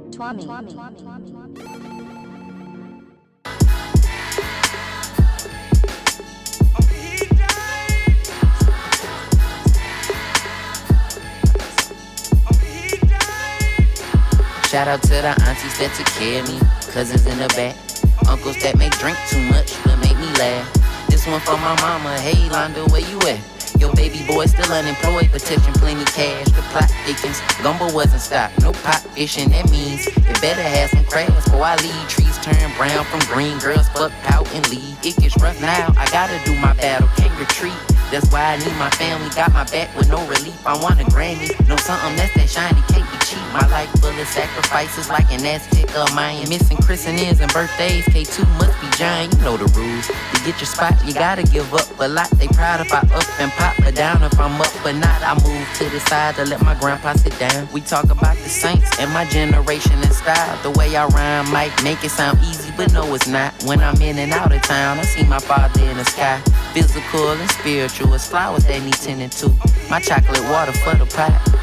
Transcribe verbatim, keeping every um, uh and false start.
Twami. Shout out to the aunties that took care of me, cousins in the back, uncles that may drink too much but make me laugh. This one for my mama, hey Londa, where you at? Your baby boy still unemployed, but touching plenty cash. The plot thickens, gumbo wasn't stopped, no pot fishing. That means it better have some crabs before I leave. Trees turn brown from green, girls fuck out and leave. It gets rough now, I gotta do my battle, can't retreat. That's why I need my family, got my back with no relief. I want a Grammy, know something that's that shiny, can't be cheap. My life full of sacrifices like an Aztec or Mayan. Missing christenings and birthdays, K two must be giant, you know the rules. To get your spot, you gotta give up a lot. They proud if I up and pop, but down if I'm up but not. I move to the side to let my grandpa sit down. We talk about the saints and my generation and style. The way I rhyme might make it sound easy, but no it's not. When I'm in and out of town, I see my father in the sky. Physical and spiritual, it's flowers that need tending to. My chocolate water for the pot.